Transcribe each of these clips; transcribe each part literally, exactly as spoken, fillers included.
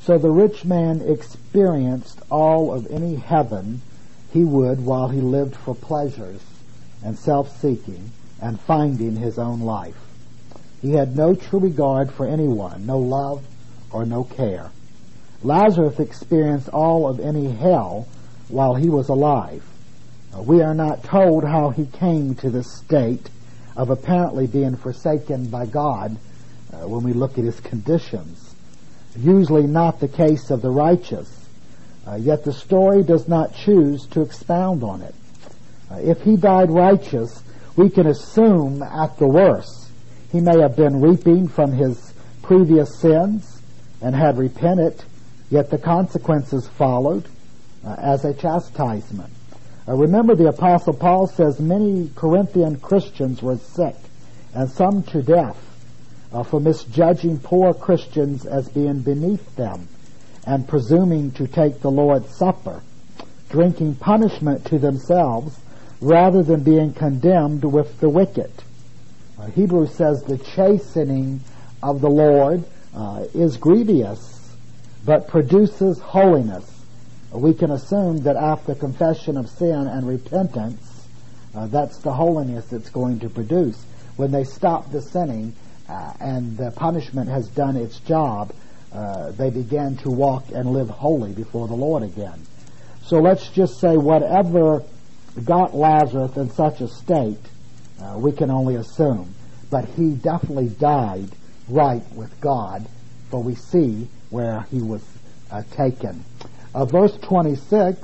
So the rich man experienced all of any heaven he would while he lived for pleasures and self-seeking and finding his own life. He had no true regard for anyone, no love or no care. Lazarus experienced all of any hell while he was alive. Uh, we are not told how he came to this state of apparently being forsaken by God uh, when we look at his conditions. Usually not the case of the righteous, uh, yet the story does not choose to expound on it. Uh, if he died righteous, we can assume at the worst he may have been reaping from his previous sins and had repented, yet the consequences followed uh, as a chastisement. Uh, remember, the Apostle Paul says many Corinthian Christians were sick, and some to death, uh, for misjudging poor Christians as being beneath them, and presuming to take the Lord's Supper, drinking punishment to themselves, rather than being condemned with the wicked. Uh, Hebrews says the chastening of the Lord uh, is grievous, but produces holiness. We can assume that after confession of sin and repentance, uh, that's the holiness it's going to produce. When they stop the sinning uh, and the punishment has done its job, uh, they begin to walk and live holy before the Lord again. So let's just say whatever got Lazarus in such a state, uh, we can only assume. But he definitely died right with God, for we see where he was uh, taken. Uh, verse twenty-six,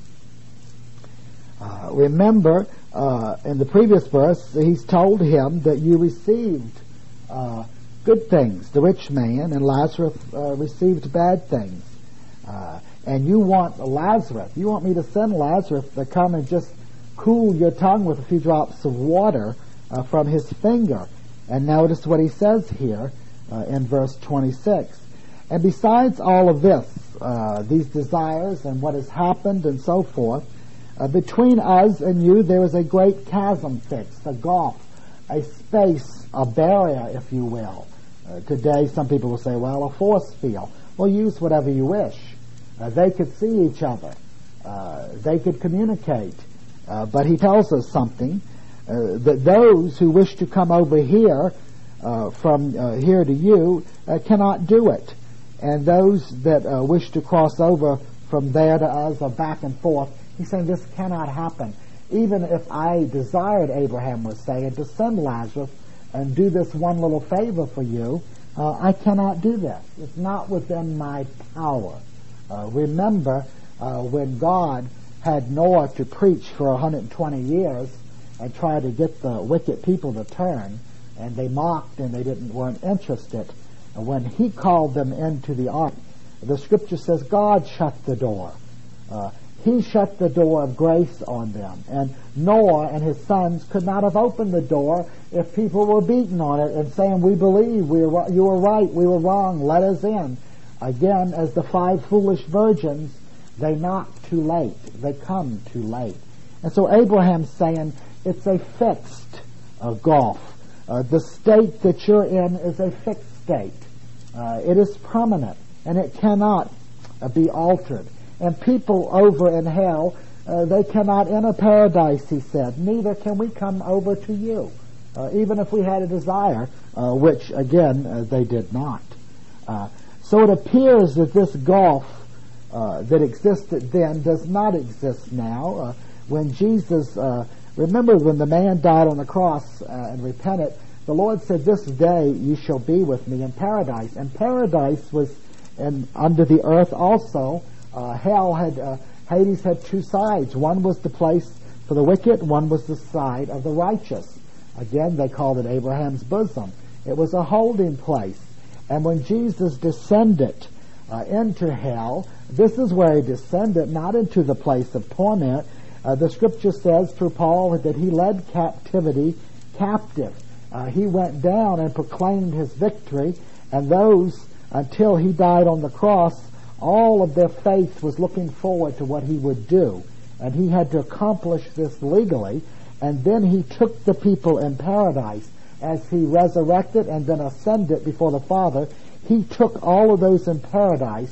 uh, remember, uh, in the previous verse, he's told him that you received uh, good things, the rich man, and Lazarus uh, received bad things. Uh, and you want Lazarus, you want me to send Lazarus to come and just cool your tongue with a few drops of water uh, from his finger. And notice what he says here uh, in verse twenty-six. And besides all of this, uh, these desires and what has happened and so forth, uh, between us and you there is a great chasm fixed, a gulf, a space, a barrier, if you will. Uh, today some people will say, well, a force field. Well, use whatever you wish. Uh, they could see each other. Uh, they could communicate. Uh, but he tells us something, uh, that those who wish to come over here, uh, from uh, here to you, uh, cannot do it. And those that uh, wish to cross over from there to us or back and forth, he's saying this cannot happen. Even if I desired, Abraham was saying, to send Lazarus and do this one little favor for you, uh, I cannot do this. It's not within my power. Uh, remember uh, when God had Noah to preach for one hundred twenty years and try to get the wicked people to turn, and they mocked and they didn't weren't interested. And when he called them into the ark, the scripture says God shut the door. Uh, he shut the door of grace on them. And Noah and his sons could not have opened the door if people were beating on it and saying, we believe, we were, you were right, we were wrong, let us in. Again, as the five foolish virgins, they knock too late. They come too late. And so Abraham's saying it's a fixed uh, gulf. Uh, the state that you're in is a fixed state. Uh, it is permanent, and it cannot uh, be altered. And people over in hell, uh, they cannot enter paradise, he said. Neither can we come over to you, uh, even if we had a desire, uh, which, again, uh, they did not. Uh, so it appears that this gulf Uh, that existed then does not exist now. Uh, when Jesus, uh, remember when the man died on the cross uh, and repented, the Lord said, this day you shall be with me in paradise. And paradise was in, under the earth also. Uh, hell had, uh, Hades had two sides. One was the place for the wicked, one was the side of the righteous. Again, they called it Abraham's bosom. It was a holding place. And when Jesus descended uh, into hell, this is where he descended, not into the place of torment. Uh, the scripture says through Paul that he led captivity captive. Uh, he went down and proclaimed his victory, and those, until he died on the cross, all of their faith was looking forward to what he would do. And he had to accomplish this legally, and then he took the people in paradise as he resurrected and then ascended before the Father. He took all of those in paradise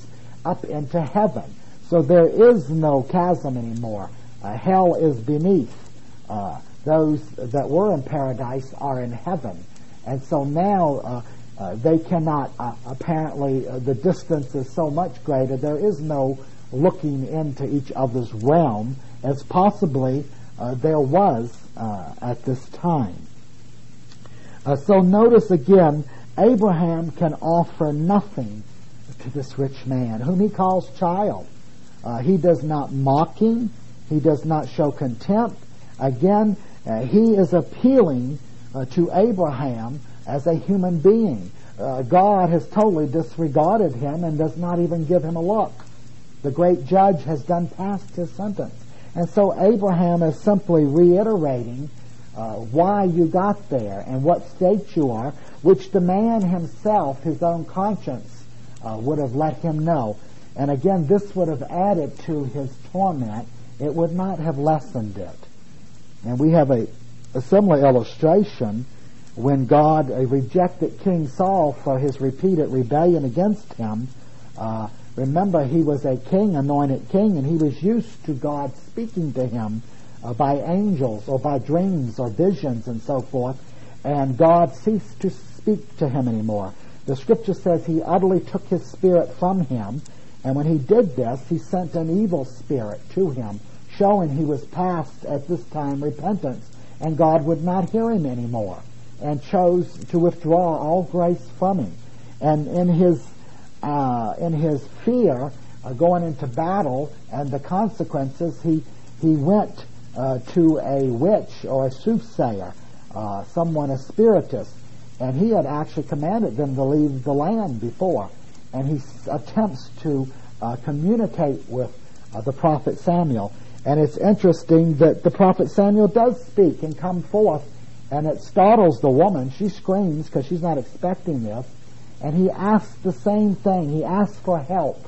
up into heaven. So there is no chasm anymore. Uh, hell is beneath. Uh, those that were in paradise are in heaven. And so now uh, uh, they cannot, uh, apparently, uh, the distance is so much greater. There is no looking into each other's realm as possibly uh, there was uh, at this time. Uh, so notice again, Abraham can offer nothing to this rich man, whom he calls child. Uh, he does not mock him. He does not show contempt. Again, uh, he is appealing uh, to Abraham as a human being. Uh, God has totally disregarded him and does not even give him a look. The great judge has done past his sentence. And so Abraham is simply reiterating uh, why you got there and what state you are, which the man himself, his own conscience, uh, would have let him know. And again, this would have added to his torment. It would not have lessened it. And we have a, a similar illustration when God uh, rejected King Saul for his repeated rebellion against him. Uh, remember, he was a king, anointed king, and he was used to God speaking to him uh, by angels or by dreams or visions and so forth. And God ceased to speak to him anymore. The scripture says he utterly took his spirit from him. And when he did this, he sent an evil spirit to him, showing he was past, at this time, repentance, and God would not hear him anymore, and chose to withdraw all grace from him. And in his uh, in his fear, uh, going into battle and the consequences, he he went uh, to a witch or a soothsayer, uh, someone, a spiritist, and he had actually commanded them to leave the land before. And he s- attempts to uh, communicate with uh, the prophet Samuel. And it's interesting that the prophet Samuel does speak and come forth, and it startles the woman. She screams because she's not expecting this. And he asks the same thing. He asks for help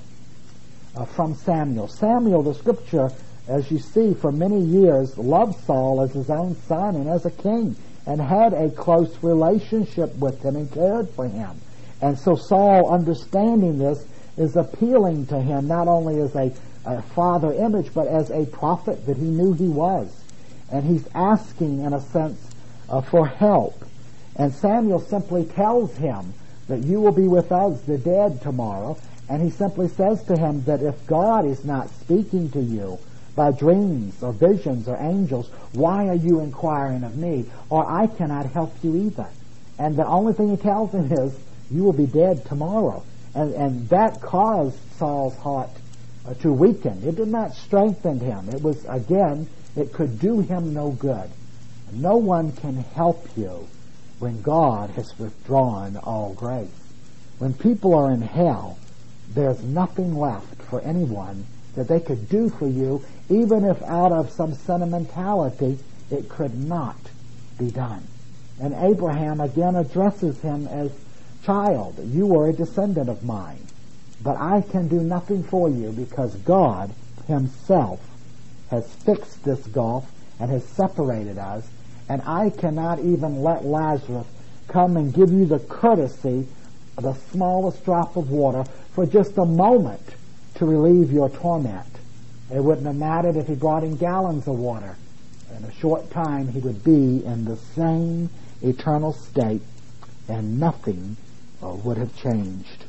uh, from Samuel. Samuel, the scripture, as you see, for many years loved Saul as his own son and as a king, and had a close relationship with him and cared for him. And so Saul, understanding this, is appealing to him not only as a, a father image, but as a prophet that he knew he was. And he's asking, in a sense, uh, for help. And Samuel simply tells him that you will be with us, the dead, tomorrow. And he simply says to him that if God is not speaking to you by dreams or visions or angels, why are you inquiring of me? Or I cannot help you either. And the only thing he tells him is, you will be dead tomorrow. And, and that caused Saul's heart uh, to weaken. It did not strengthen him. It was, again, it could do him no good. No one can help you when God has withdrawn all grace. When people are in hell, there's nothing left for anyone that they could do for you, even if out of some sentimentality it could not be done. And Abraham again addresses him as child. You are a descendant of mine, but I can do nothing for you because God himself has fixed this gulf and has separated us, and I cannot even let Lazarus come and give you the courtesy of the smallest drop of water for just a moment to relieve your torment. It wouldn't have mattered if he brought in gallons of water. In a short time he would be in the same eternal state, and nothing uh, would have changed.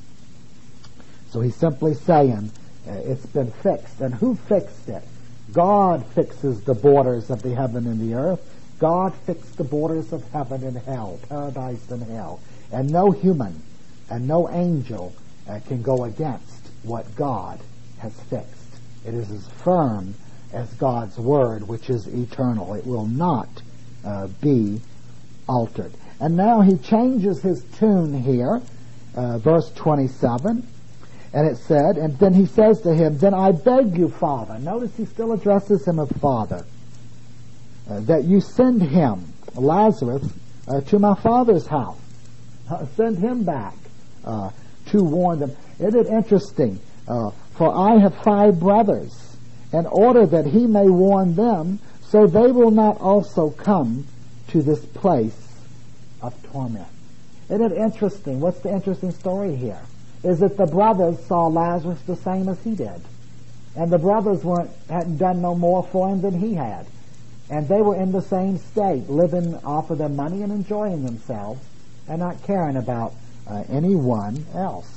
So he's simply saying uh, it's been fixed. And who fixed it? God fixes the borders of the heaven and the earth. God fixed the borders of heaven and hell, paradise and hell. And no human and no angel uh, can go against what God has fixed. It is as firm as God's word, which is eternal. It will not uh, be altered. And now he changes his tune here, uh, verse twenty-seven, and it said, and then he says to him, then I beg you, Father, notice he still addresses him as Father, uh, that you send him, Lazarus, uh, to my father's house. Uh, send him back uh, to warn them. Isn't it interesting? Uh, for I have five brothers, in order that he may warn them, so they will not also come to this place of torment. Isn't it interesting? What's the interesting story here? is that the brothers saw Lazarus the same as he did. And the brothers weren't hadn't done no more for him than he had. And they were in the same state, living off of their money and enjoying themselves and not caring about uh, anyone else.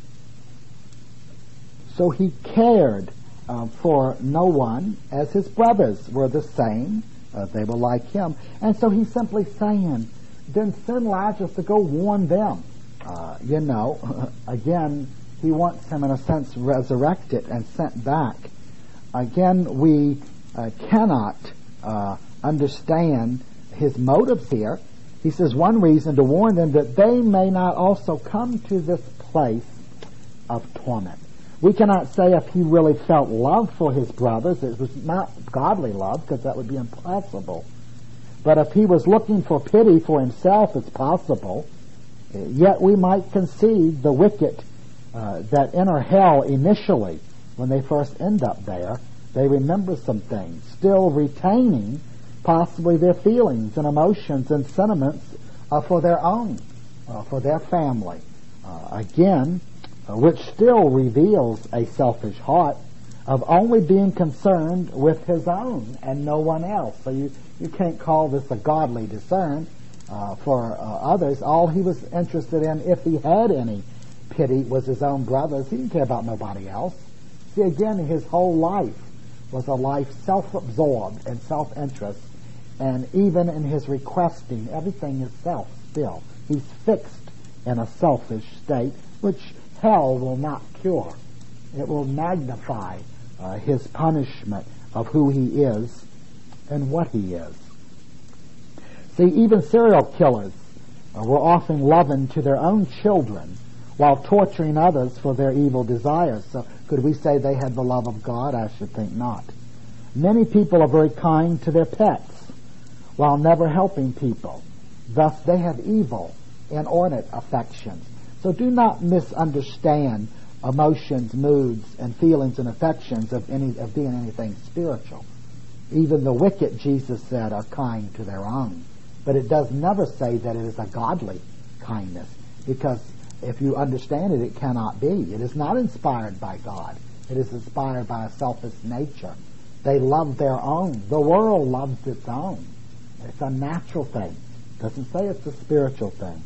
So he cared uh, for no one, as his brothers were the same. Uh, they were like him. And so he's simply saying, then send Lazarus to go warn them. Uh, you know, again, he wants him in a sense resurrected and sent back. Again, we uh, cannot uh, understand his motives here. He says one reason to warn them that they may not also come to this place of torment. We cannot say if he really felt love for his brothers. It was not godly love, because that would be impossible. But if he was looking for pity for himself, it's possible. Yet we might concede the wicked uh, that enter hell initially, when they first end up there, they remember some things, still retaining possibly their feelings and emotions and sentiments uh, for their own, uh, for their family. Uh, again, uh, which still reveals a selfish heart of only being concerned with his own and no one else. So you, you can't call this a godly discern uh, for uh, others. All he was interested in, if he had any pity, was his own brothers. He didn't care about nobody else. See, again, his whole life was a life self-absorbed and self-interest, and even in his requesting, everything is self still. He's fixed in a selfish state, which hell will not cure. It will magnify uh, his punishment of who he is and what he is. See, even serial killers uh, were often loving to their own children while torturing others for their evil desires. So could we say they had the love of God? I should think not. Many people are very kind to their pets while never helping people. Thus they have evil, inordinate affections. So do not misunderstand emotions, moods, and feelings and affections of any of being anything spiritual. Even the wicked, Jesus said, are kind to their own. But it does never say that it is a godly kindness, because if you understand it, it cannot be. It is not inspired by God. It is inspired by a selfish nature. They love their own. The world loves its own. It's a natural thing. It doesn't say it's a spiritual thing.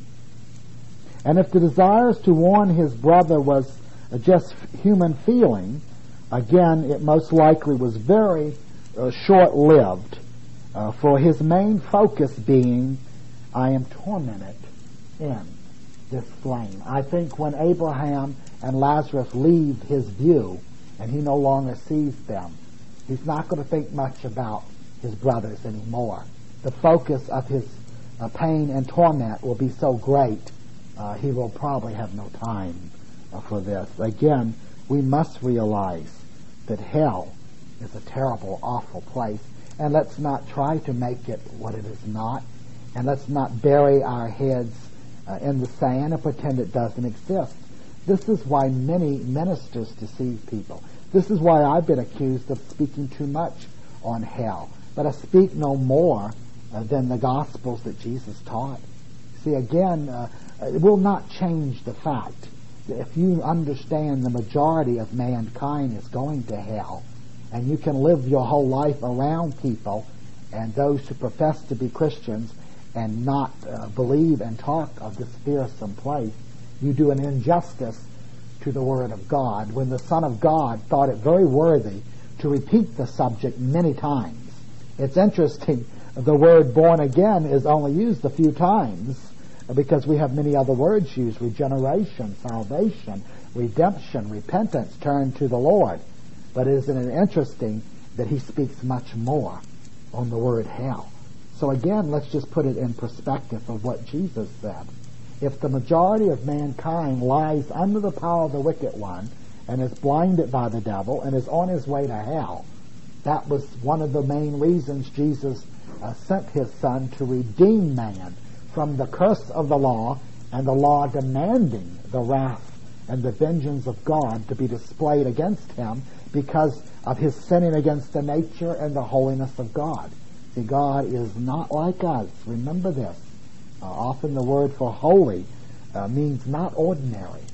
And if the desires to warn his brother was just human feeling, again, it most likely was very uh, short-lived, uh, for his main focus being, I am tormented in this flame. I think when Abraham and Lazarus leave his view and he no longer sees them, he's not going to think much about his brothers anymore. The focus of his uh, pain and torment will be so great, uh, he will probably have no time uh, for this. Again, we must realize that hell is a terrible, awful place, and let's not try to make it what it is not, and let's not bury our heads uh, in the sand and pretend it doesn't exist. This is why many ministers deceive people. This is why I've been accused of speaking too much on hell. But I speak no more uh, than the Gospels that Jesus taught. See, again, uh, it will not change the fact that if you understand the majority of mankind is going to hell, and you can live your whole life around people and those who profess to be Christians and not uh, believe and talk of this fearsome place, you do an injustice to the Word of God, when the Son of God thought it very worthy to repeat the subject many times. It's interesting, the word born again is only used a few times, because we have many other words used: regeneration, salvation, redemption, repentance, turn to the Lord. But isn't it interesting that he speaks much more on the word hell? So again, let's just put it in perspective of what Jesus said. If the majority of mankind lies under the power of the wicked one and is blinded by the devil and is on his way to hell, that was one of the main reasons Jesus uh, sent his Son to redeem man from the curse of the law, and the law demanding the wrath and the vengeance of God to be displayed against him because of his sinning against the nature and the holiness of God. See, God is not like us. Remember this. Uh, often the word for holy uh, means not ordinary.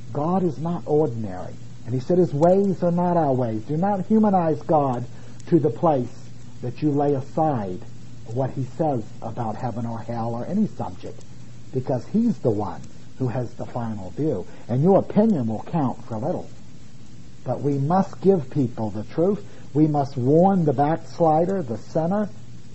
God is not ordinary. And he said his ways are not our ways. Do not humanize God to the place that you lay aside what he says about heaven or hell or any subject, because he's the one who has the final view. And your opinion will count for little. But we must give people the truth. We must warn the backslider, the sinner.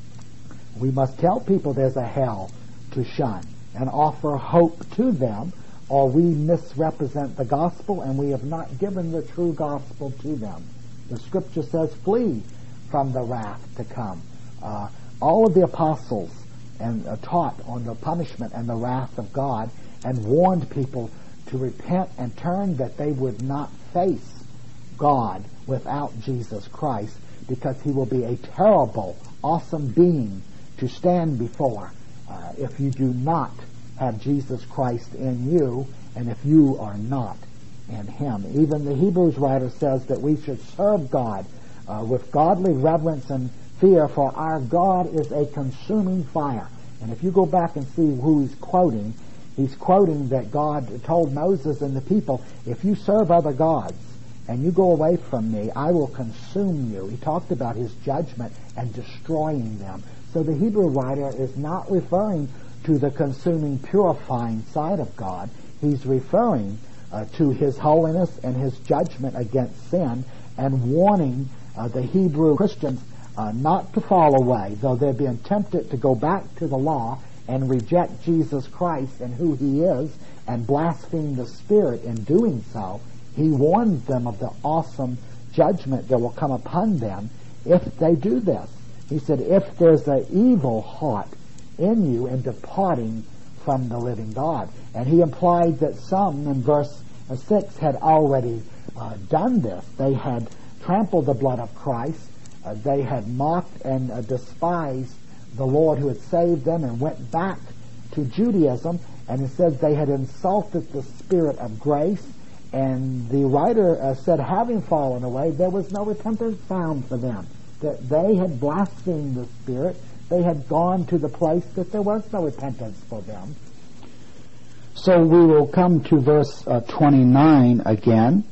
We must tell people there's a hell to shun and offer hope to them, or we misrepresent the gospel and we have not given the true gospel to them. The scripture says, flee from the wrath to come. Uh, all of the apostles and uh, taught on the punishment and the wrath of God and warned people to repent and turn, that they would not face God without Jesus Christ, because he will be a terrible, awesome being to stand before uh, if you do not have Jesus Christ in you, and if you are not in him. Even the Hebrews writer says that we should serve God uh, with godly reverence and fear, for our God is a consuming fire. And if you go back and see who he's quoting, he's quoting that God told Moses and the people, if you serve other gods and you go away from me, I will consume you. He talked about his judgment and destroying them. So the Hebrew writer is not referring to the consuming, purifying side of God. He's referring uh, to his holiness and his judgment against sin, and warning uh, the Hebrew Christians uh, not to fall away, though they're being tempted to go back to the law and reject Jesus Christ and who he is and blaspheme the Spirit in doing so. He warns them of the awesome judgment that will come upon them if they do this. He said, if there's an evil heart in you in departing from the living God. And he implied that some, in verse six, had already uh, done this. They had trampled the blood of Christ. Uh, they had mocked and uh, despised the Lord who had saved them and went back to Judaism. And it says they had insulted the Spirit of grace. And the writer uh, said, having fallen away, there was no repentance found for them. That they had blasphemed the Spirit. They had gone to the place that there was no repentance for them. So we will come to verse uh, twenty-nine again.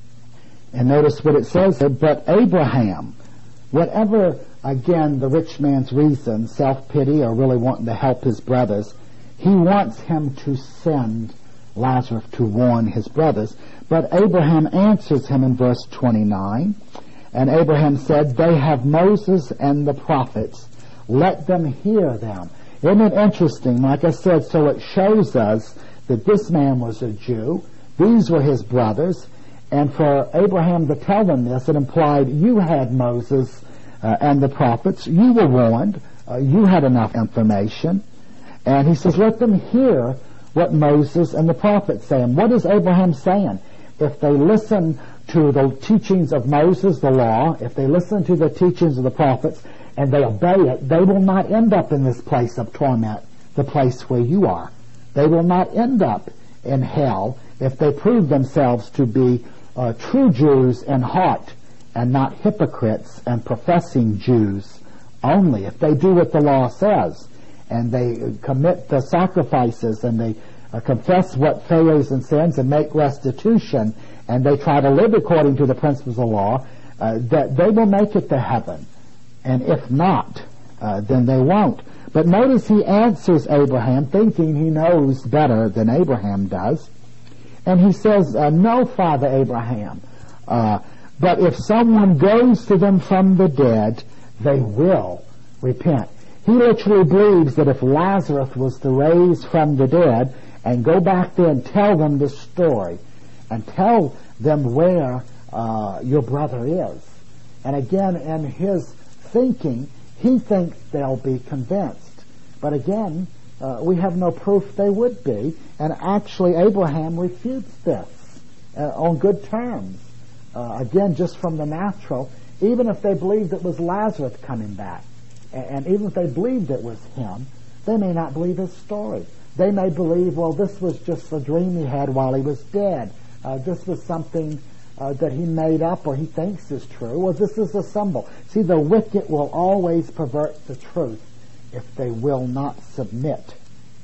And notice what it says there. But Abraham, whatever, again, the rich man's reason, self-pity or really wanting to help his brothers, he wants him to send Lazarus to warn his brothers. But Abraham answers him in verse twenty-nine. And Abraham said, they have Moses and the prophets. Let them hear them. Isn't it interesting? Like I said, so it shows us that this man was a Jew. These were his brothers. And for Abraham to tell them this, it implied you had Moses uh, and the prophets. You were warned. Uh, you had enough information. And he says, let them hear what Moses and the prophets say. And what is Abraham saying? If they listen to the teachings of Moses, the law, if they listen to the teachings of the prophets, and they obey it, they will not end up in this place of torment, the place where you are. They will not end up in hell if they prove themselves to be uh, true Jews in heart and not hypocrites and professing Jews only. If they do what the law says and they commit the sacrifices and they uh, confess what failures and sins and make restitution and they try to live according to the principles of law, uh, that they will make it to heaven. And if not, uh, then they won't. But notice he answers Abraham, thinking he knows better than Abraham does. And he says, uh, no, Father Abraham, uh, but if someone goes to them from the dead, they will repent. He literally believes that if Lazarus was to raise from the dead and go back there and tell them the story and tell them where uh, your brother is, and again, in his thinking, he thinks they'll be convinced. But again, uh, we have no proof they would be. And actually, Abraham refutes this uh, on good terms. Uh, again, just from the natural, even if they believed it was Lazarus coming back, and, and even if they believed it was him, they may not believe his story. They may believe, well, this was just a dream he had while he was dead. Uh, this was something Uh, that he made up or he thinks is true. Well, this is a symbol. See, the wicked will always pervert the truth if they will not submit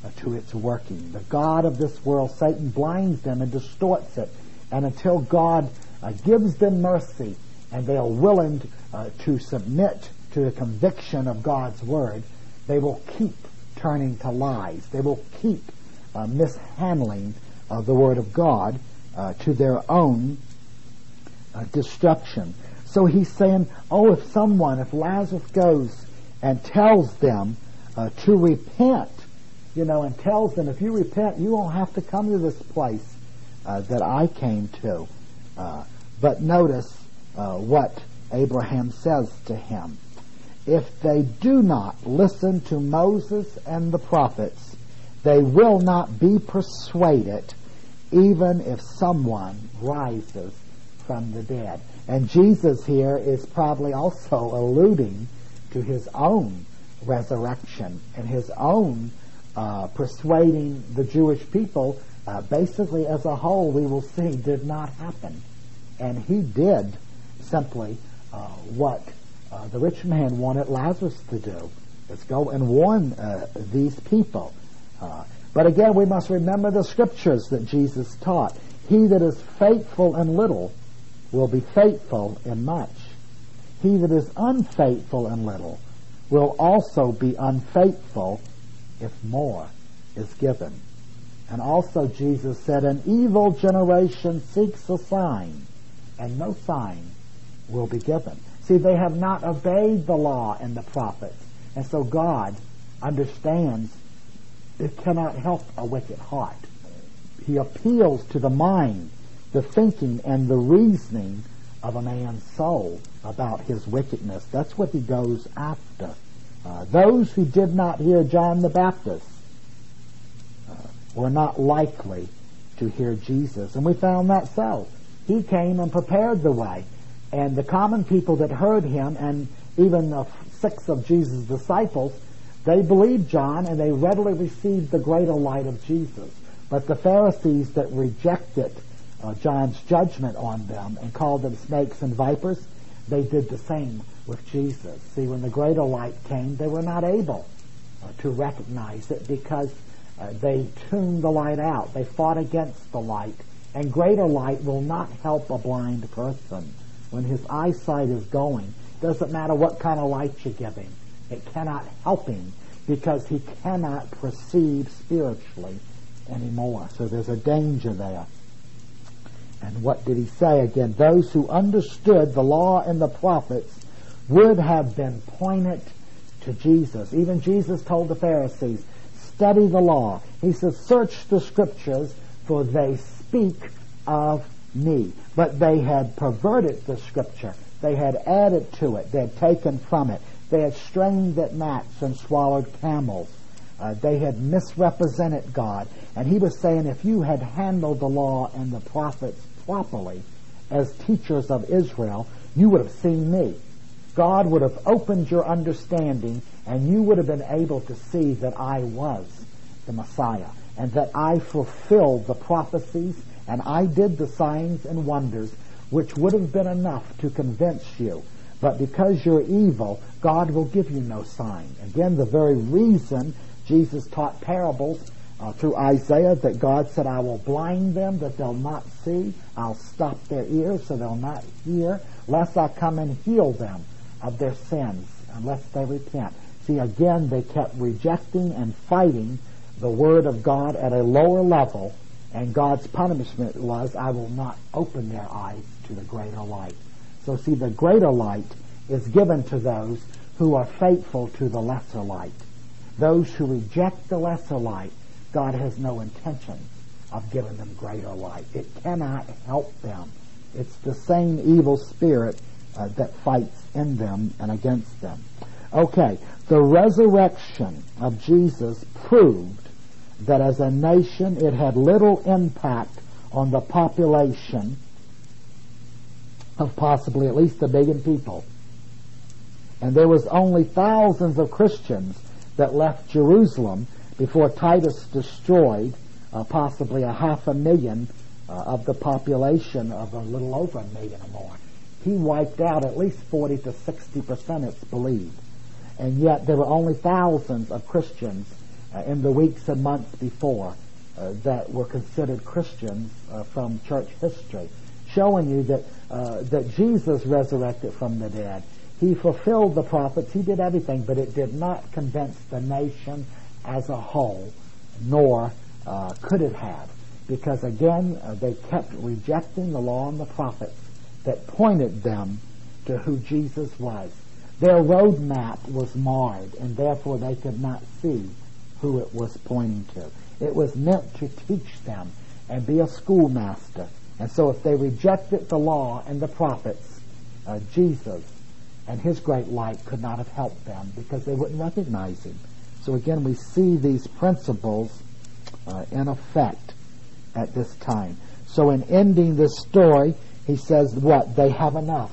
uh, to its working. The God of this world, Satan, blinds them and distorts it. And until God uh, gives them mercy and they are willing uh, to submit to the conviction of God's Word, they will keep turning to lies. They will keep uh, mishandling uh, the Word of God uh, to their own uh, destruction. So he's saying, oh, if someone, if Lazarus goes and tells them uh, to repent, you know, and tells them, if you repent, you won't have to come to this place uh, that I came to. Uh, but notice uh, what Abraham says to him. If they do not listen to Moses and the prophets, they will not be persuaded, even if someone rises from the dead. And Jesus here is probably also alluding to his own resurrection and his own uh, persuading the Jewish people. Uh, basically, as a whole, we will see did not happen. And he did simply uh, what uh, the rich man wanted Lazarus to do. Let's go and warn uh, these people. Uh, but again, we must remember the scriptures that Jesus taught. He that is faithful in little will be faithful in much. He that is unfaithful in little will also be unfaithful if more is given. And also Jesus said, an evil generation seeks a sign, and no sign will be given. See, they have not obeyed the law and the prophets. And so God understands it cannot help a wicked heart. He appeals to the mind, the thinking, and the reasoning of a man's soul about his wickedness. That's what he goes after. Uh, those who did not hear John the Baptist uh, were not likely to hear Jesus. And we found that so. He came and prepared the way. And the common people that heard him, and even the six of Jesus' disciples, they believed John and they readily received the greater light of Jesus. But the Pharisees that rejected uh, John's judgment on them and called them snakes and vipers, they did the same with Jesus. See, when the greater light came, they were not able uh, to recognize it because uh, they tuned the light out. They fought against the light. And greater light will not help a blind person. When his eyesight is going, doesn't matter what kind of light you give him. It cannot help him because he cannot perceive spiritually anymore. So there's a danger there. And what did he say again? Those who understood the law and the prophets would have been pointed to Jesus. Even Jesus told the Pharisees, study the law. He says, search the scriptures, for they speak of me. But they had perverted the scripture. They had added to it. They had taken from it. They had strained at gnats and swallowed camels. Uh, they had misrepresented God. And he was saying, if you had handled the law and the prophets properly as teachers of Israel, you would have seen me. God would have opened your understanding, and you would have been able to see that I was the Messiah, and that I fulfilled the prophecies, and I did the signs and wonders, which would have been enough to convince you. But because you're evil, God will give you no sign. Again, the very reason Jesus taught parables uh, through Isaiah, that God said, I will blind them that they'll not see. I'll stop their ears so they'll not hear, lest I come and heal them of their sins, unless they repent. See, again, they kept rejecting and fighting the Word of God at a lower level, and God's punishment was, I will not open their eyes to the greater light. So see, the greater light is given to those who are faithful to the lesser light. Those who reject the lesser light, God has no intention of giving them greater light. It cannot help them. It's the same evil spirit uh, that fights in them and against them. Okay, the resurrection of Jesus proved that as a nation it had little impact on the population of possibly at least a billion people. And there was only thousands of Christians that left Jerusalem before Titus destroyed uh, possibly a half a million uh, of the population of a little over a million or more. He wiped out at least forty to sixty percent, it's believed. And yet there were only thousands of Christians, uh, in the weeks and months before uh, that were considered Christians uh, from church history, showing you that uh, that Jesus resurrected from the dead. He fulfilled the prophets. He did everything, but it did not convince the nation as a whole, nor uh, could it have, because again uh, they kept rejecting the law and the prophets that pointed them to who Jesus was. Their roadmap was marred, and therefore they could not see who it was pointing to. It was meant to teach them and be a schoolmaster. And so if they rejected the law and the prophets, uh, Jesus and his great light could not have helped them because they wouldn't recognize him. So again, we see these principles uh, in effect at this time. So in ending this story, he says what? They have enough.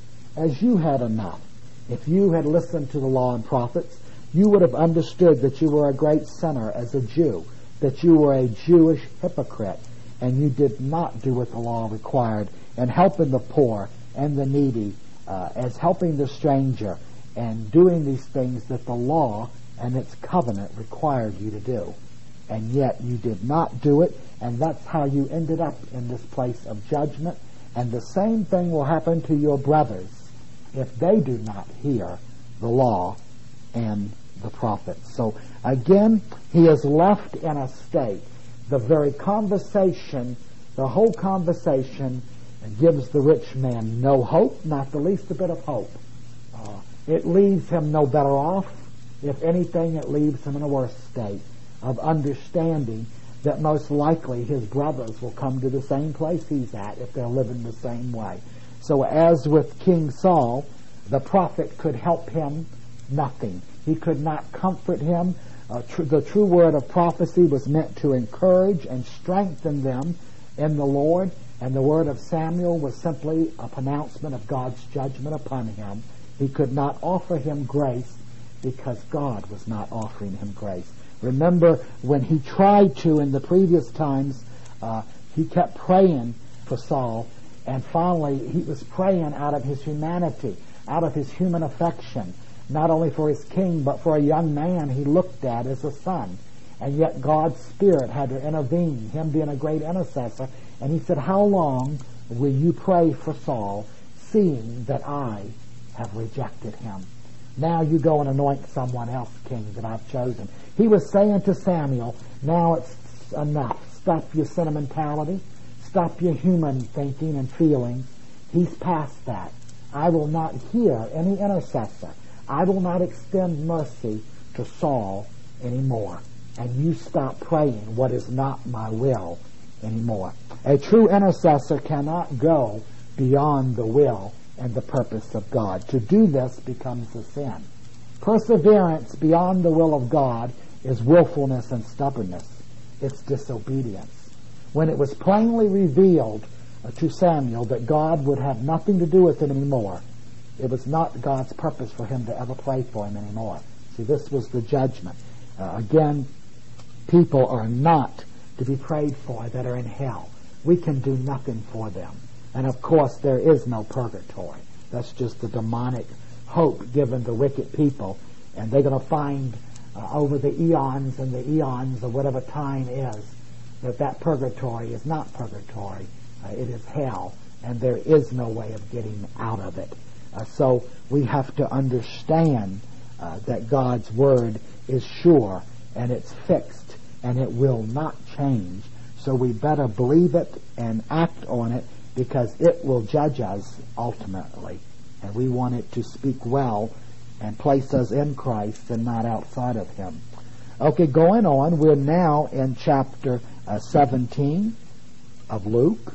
As you had enough. If you had listened to the law and prophets, you would have understood that you were a great sinner as a Jew, that you were a Jewish hypocrite, and you did not do what the law required, and helping the poor and the needy, uh, as helping the stranger, and doing these things that the law and its covenant required you to do. And yet you did not do it, and that's how you ended up in this place of judgment. And the same thing will happen to your brothers if they do not hear the law and the prophets. So again, he is left in a state. The very conversation, the whole conversation gives the rich man no hope, not the least a bit of hope. Uh, it leaves him no better off. If anything, it leaves him in a worse state of understanding that most likely his brothers will come to the same place he's at if they're living the same way. So as with King Saul, the prophet could help him nothing. He could not comfort him. Uh, tr- the true word of prophecy was meant to encourage and strengthen them in the Lord, and the word of Samuel was simply a pronouncement of God's judgment upon him. He could not offer him grace because God was not offering him grace. Remember, when he tried to in the previous times, uh, he kept praying for Saul, and finally he was praying out of his humanity, out of his human affection, not only for his king, but for a young man he looked at as a son. And yet God's Spirit had to intervene, him being a great intercessor, and he said, how long will you pray for Saul, seeing that I have rejected him? Now you go and anoint someone else king that I've chosen. He was saying to Samuel, now it's enough. Stop your sentimentality. Stop your human thinking and feeling. He's past that. I will not hear any intercessor. I will not extend mercy to Saul anymore. And you stop praying what is not my will anymore. A true intercessor cannot go beyond the will and the purpose of God. To do this becomes a sin. Perseverance beyond the will of God is willfulness and stubbornness. It's disobedience. When it was plainly revealed uh, to Samuel that God would have nothing to do with it anymore, it was not God's purpose for him to ever pray for him anymore. See, this was the judgment. Uh, again, people are not to be prayed for that are in hell. We can do nothing for them. And of course, there is no purgatory. That's just the demonic hope given to wicked people. And they're going to find uh, over the eons and the eons of whatever time is that that purgatory is not purgatory. Uh, it is hell. And there is no way of getting out of it. Uh, so we have to understand uh, that God's Word is sure and it's fixed and it will not change. So we better believe it and act on it, because it will judge us ultimately. And we want it to speak well and place us in Christ and not outside of Him. Okay, going on, we're now in chapter uh, seventeen of Luke.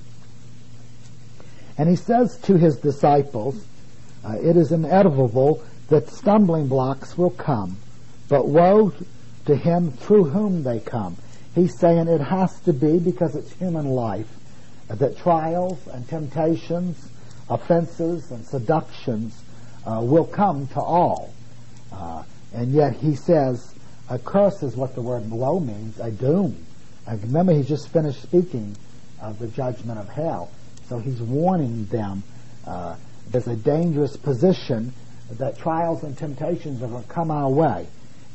And he says to his disciples, uh, it is inevitable that stumbling blocks will come, but woe to him through whom they come. He's saying it has to be, because it's human life, that trials and temptations, offenses and seductions uh, will come to all. Uh, and yet he says a curse is what the word woe means, a doom. And remember, he's just finished speaking of the judgment of hell. So he's warning them uh, there's a dangerous position that trials and temptations are going to come our way.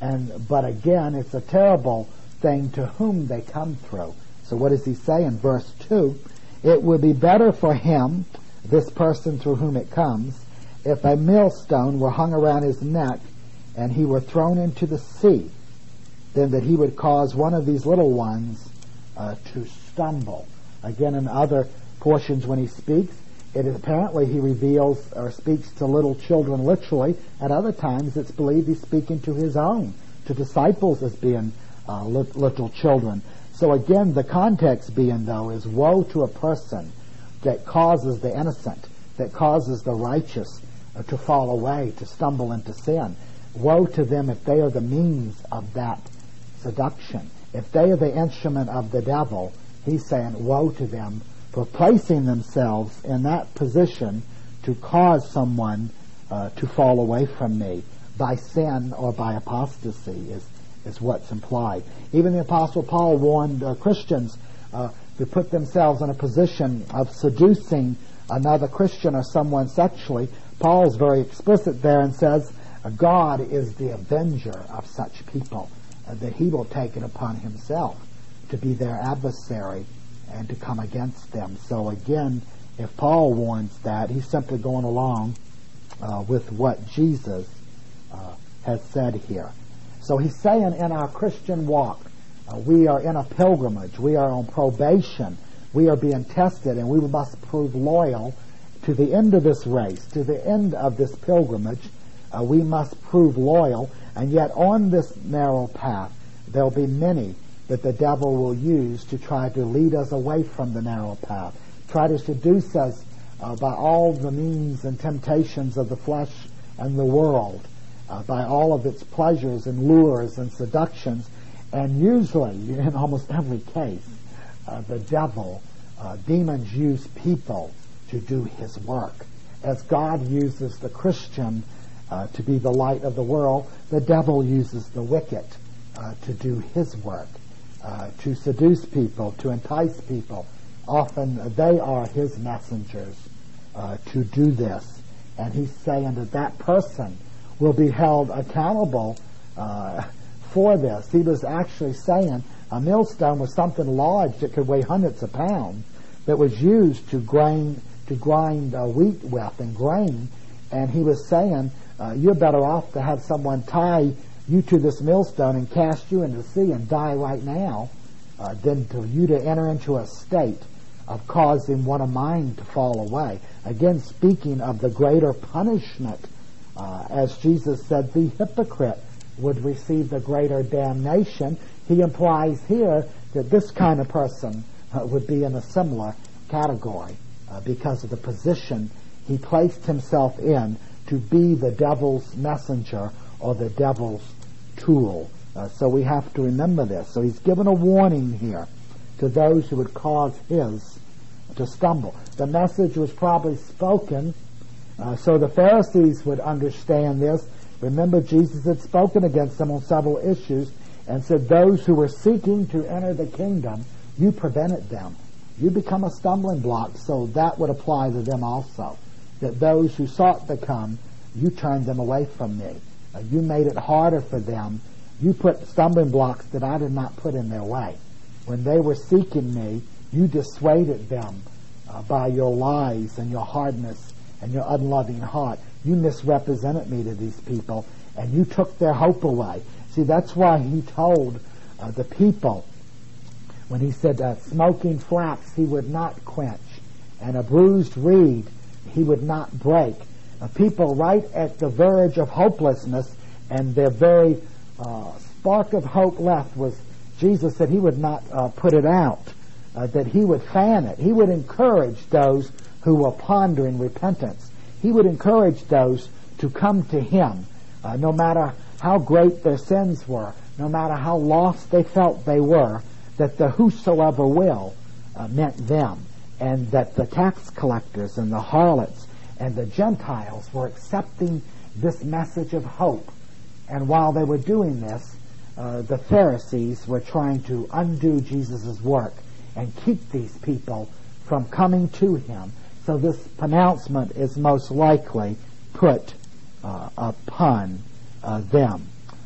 And but again, it's a terrible thing to whom they come through. So what does he say in verse two? It would be better for him, this person through whom it comes, if a millstone were hung around his neck and he were thrown into the sea, than that he would cause one of these little ones uh, to stumble. Again, in other portions when he speaks, it is apparently he reveals or speaks to little children literally. At other times it's believed he's speaking to his own, to disciples as being uh, little children. So again, the context being, though, is woe to a person that causes the innocent, that causes the righteous uh, to fall away, to stumble into sin. Woe to them if they are the means of that seduction. If they are the instrument of the devil, he's saying woe to them for placing themselves in that position to cause someone uh, to fall away from me by sin or by apostasy is, is what's implied. Even the Apostle Paul warned uh, Christians uh, to put themselves in a position of seducing another Christian or someone sexually. Paul's very explicit there and says, God is the avenger of such people, uh, that he will take it upon himself to be their adversary and to come against them. So again, if Paul warns that, he's simply going along uh, with what Jesus uh, has said here. So he's saying in our Christian walk, uh, we are in a pilgrimage, we are on probation, we are being tested, and we must prove loyal to the end of this race, to the end of this pilgrimage. Uh, we must prove loyal, and yet on this narrow path there'll be many that the devil will use to try to lead us away from the narrow path, try to seduce us uh, by all the means and temptations of the flesh and the world, uh, by all of its pleasures and lures and seductions. And usually, in almost every case, uh, the devil, uh, demons use people to do his work. As God uses the Christian uh, to be the light of the world, the devil uses the wicked uh, to do his work. Uh, to seduce people, to entice people. Often uh, they are his messengers uh, to do this. And he's saying that that person will be held accountable uh, for this. He was actually saying a millstone was something large that could weigh hundreds of pounds that was used to grind, to grind uh, wheat with and grain. And he was saying, uh, you're better off to have someone tie you to this millstone and cast you into the sea and die right now uh, than for you to enter into a state of causing one of mine to fall away. Again, speaking of the greater punishment, uh, as Jesus said, the hypocrite would receive the greater damnation. He implies here that this kind of person uh, would be in a similar category uh, because of the position he placed himself in to be the devil's messenger or the devil's tool. Uh, so we have to remember this. So he's given a warning here to those who would cause his to stumble. The message was probably spoken uh, so the Pharisees would understand this. Remember, Jesus had spoken against them on several issues and said those who were seeking to enter the kingdom, you prevented them. You become a stumbling block, so that would apply to them also. That those who sought to come, you turned them away from me. Uh, you made it harder for them. You put stumbling blocks that I did not put in their way. When they were seeking me, you dissuaded them uh, by your lies and your hardness and your unloving heart. You misrepresented me to these people, and you took their hope away. See, that's why he told uh, the people, when he said, uh, smoking flax he would not quench, and a bruised reed he would not break. Uh, people right at the verge of hopelessness, and their very uh, spark of hope left was, Jesus said he would not uh, put it out, uh, that he would fan it. He would encourage those who were pondering repentance. He would encourage those to come to him, uh, no matter how great their sins were, no matter how lost they felt they were, that the whosoever will uh, meant them, and that the tax collectors and the harlots and the Gentiles were accepting this message of hope. And while they were doing this, uh, the Pharisees were trying to undo Jesus' work and keep these people from coming to him. So this pronouncement is most likely put uh, upon uh, them.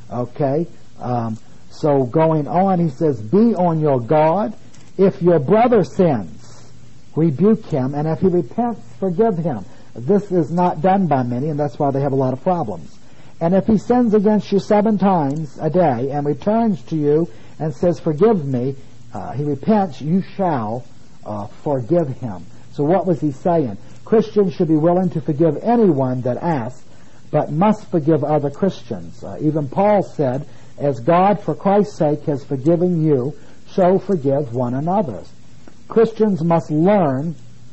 Okay? Um, so going on, he says, be on your guard. If your brother sins, rebuke him, and if he repents, forgive him. This is not done by many, and that's why they have a lot of problems. And if he sins against you seven times a day and returns to you and says, forgive me, uh, he repents, you shall uh, forgive him. So what was he saying? Christians should be willing to forgive anyone that asks, but must forgive other Christians. Uh, even Paul said, as God for Christ's sake has forgiven you, so forgive one another. Christians must learn,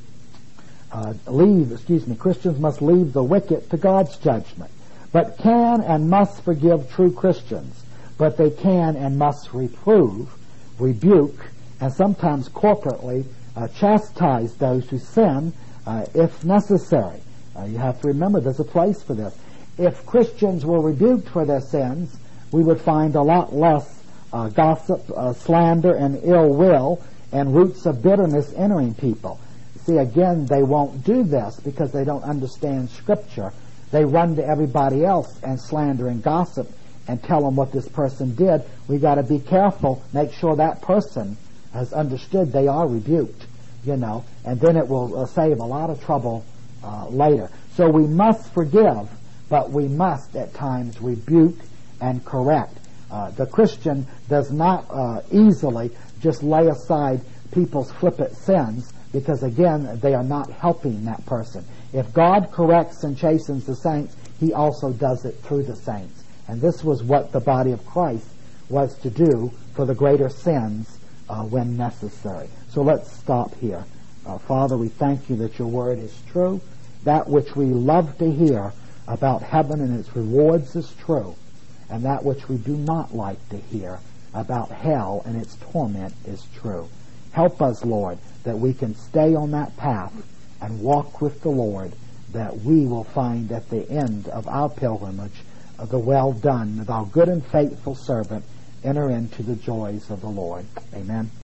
uh, leave, excuse me, Christians must leave the wicked to God's judgment, but can and must forgive true Christians. But they can and must reprove, rebuke, and sometimes corporately uh, chastise those who sin uh, if necessary. Uh, you have to remember there's a place for this. If Christians were rebuked for their sins, we would find a lot less uh, gossip, uh, slander, and ill will, and roots of bitterness entering people. See, again, they won't do this because they don't understand Scripture. They run to everybody else and slander and gossip and tell them what this person did. We got to be careful, make sure that person has understood they are rebuked, you know, and then it will uh, save a lot of trouble uh, later. So we must forgive, but we must at times rebuke and correct. Uh, the Christian does not uh, easily just lay aside people's flippant sins because, again, they are not helping that person. If God corrects and chastens the saints, he also does it through the saints. And this was what the body of Christ was to do for the greater sins uh, when necessary. So let's stop here. Uh, Father, we thank you that your word is true. That which we love to hear about heaven and its rewards is true. And that which we do not like to hear about hell and its torment is true. Help us, Lord, that we can stay on that path and walk with the Lord, that we will find at the end of our pilgrimage uh, the well done, thou good and faithful servant, enter into the joys of the Lord. Amen.